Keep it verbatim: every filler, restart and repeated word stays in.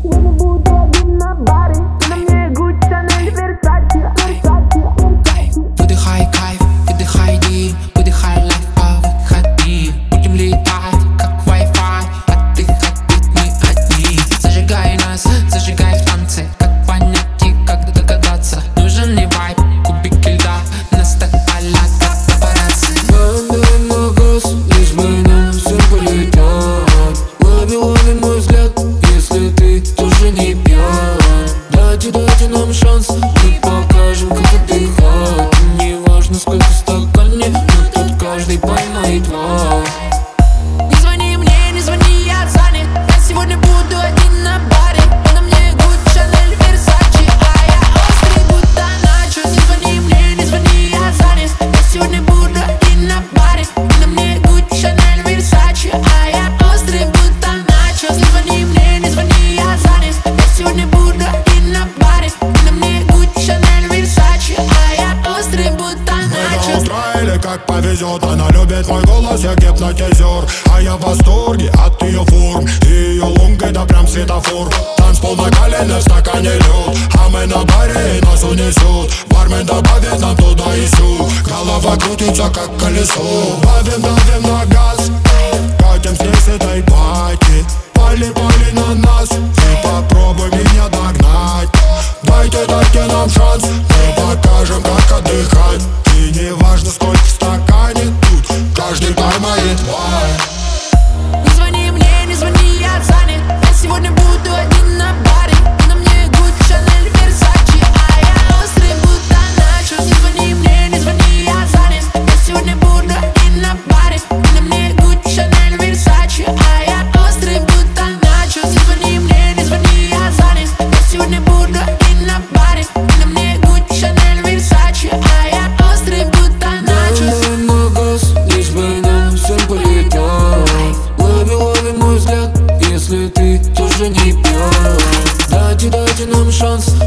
сегодня буду один на баре. Ты на мне Гуччи, Шанель, Версачи, Версачи. Выдыхай кайф, выдыхай дым, выдыхай лайф, а выходи. Будем летать, как Wi-Fi, отдыхать ведь мы одни. Зажигай нас, зажигай в танце. Как понять и как догадаться. Нужен ли вайб, кубики льда на стакане, как папарацци. Давим на газ, лишь бы нам всем полететь. Лови, лови мой взгляд, если ты тоже не пьян. Дайте, дайте нам шанс, мы покажем, как отдыхать. Не важно, сколько в стакане, но тут каждый поймает вас. Не звони мне, не звони, я занят. Я сегодня буду один на баре. На мне Гуччи, Шанель, Версачи, а я острый, будто начос. Не звони мне, не звони, я занят. Я сегодня буду один на баре. На мне Гуччи, Шанель, Версачи, а я острый, будто начос. Не звони мне, не звони, я занят. Я сегодня буду один на баре. На мне Гуччи, Шанель, Версачи, а я острый, будто начос. Или как повезет, она любит мой голос, я гипнотизер. А я в восторге от ее форм, и ее лунг это прям светофор. Танцпол накаленный, в стакане лед, а мы на баре и нас унесет. Бармен добавит нам туда и сюда, голова крутится как колесо. Давим, давим на газ, катим с этой пати. Пали, пали на нас, и попробуй меня догнать. Дайте, дайте нам шанс, мы покажем, как отдыхать. И не важно, сколько в стакане, тут каждый поймает вайб. Не звони мне, не звони, я занят. Я сегодня буду один на баре. На мне Гуччи, Шанель, Версачи, а я острый, будто начос. Не звони мне, не звони, я занят. Я сегодня буду один на баре. На мне Гуччи, Шанель, Версачи, а я острый, будто начос. Не звони мне, не звони, я занят. Я сегодня буду один на баре. На мне Гуччи, Шанель, Версачи, а я острый, будто начос. Давим на газ, лишь бы нам всем полететь. Лови, лови мой взгляд, если ты тоже не пьян. Дайте, дайте нам шанс,